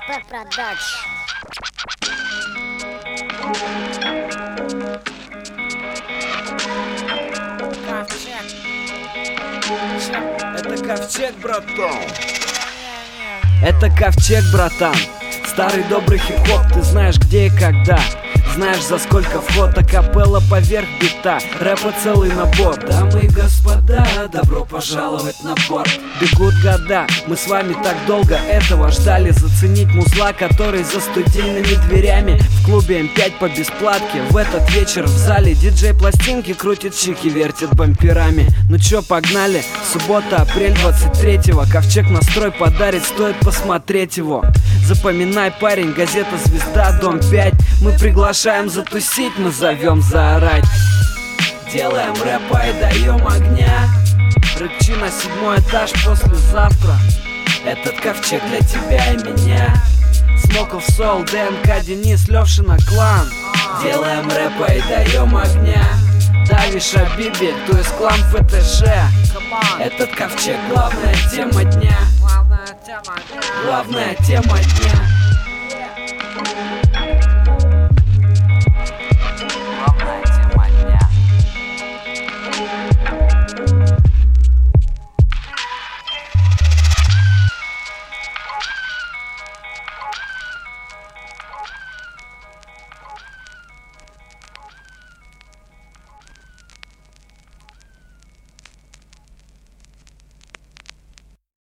КП Продакшн. Это ковчег, братан. Это ковчег, братан. Старый добрый хип-хоп, ты знаешь где и когда. Знаешь, за сколько вход, акапелла поверх бита. Рэпа целый набор. Дамы и господа, добро пожаловать на борт. Бегут года, мы с вами так долго этого ждали. Заценить музла, который за студийными дверями. В клубе М5 по бесплатке. В этот вечер в зале диджей пластинки крутит, чики вертит бамперами. Ну чё, погнали? Суббота, апрель 23-го. Ковчег настрой подарит, стоит посмотреть его. Запоминай, парень, газета «Звезда», дом 5. Мы приглашаем затусить, мы зовем заорать. Делаем рэпа и даем огня. Рыбчи на 7-й этаж послезавтра. Этот ковчег для тебя и меня. Смоков Сол, ДНК, Денис, Левшина клан. Делаем рэпа и даем огня. Давиш Абиби, то есть клан ФТШ. Этот ковчег главная тема дня. Главная тема дня.